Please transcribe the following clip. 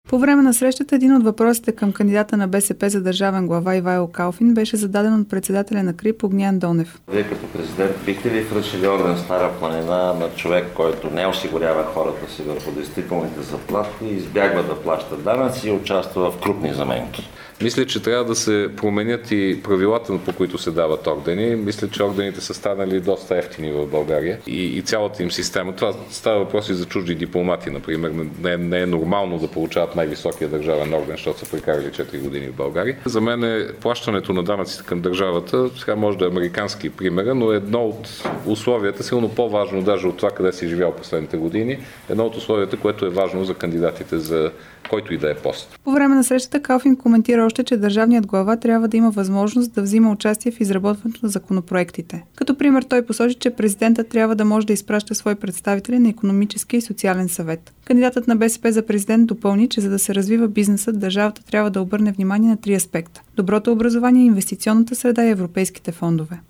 По време на срещата един от въпросите към кандидата на БСП за държавен глава Ивайло Калфин беше зададен от председателя на КРИБ Огнян Донев. Вие като президент бихте ли връчили орден Стара планина на човек, който не осигурява хората си върху действителните заплати, избягва да плаща данъци и участва в крупни заменки? Мисля, че трябва да се променят и правилата, по които се дават ордени. Мисля, че ордените са станали доста евтини в България и цялата им система. Това става въпрос и за чужди дипломати, например. Не е нормално да получават най-високия държавен орден, защото са прекарали 4 години в България. За мен плащането на данъците към държавата, сега може да е американски пример, но едно от условията, силно по-важно даже от това, къде си живял последните години, едно от условията, което е важно за кандидатите за който и да е пост. По време на срещата Калфин коментира още, че държавният глава трябва да има възможност да взима участие в изработването на законопроектите. Като пример той посочи, че президентът трябва да може да изпраща свои представители на икономическия и социален съвет. Кандидатът на БСП за президент допълни, че за да се развива бизнесът, държавата трябва да обърне внимание на 3 аспекта: доброто образование, инвестиционната среда и европейските фондове.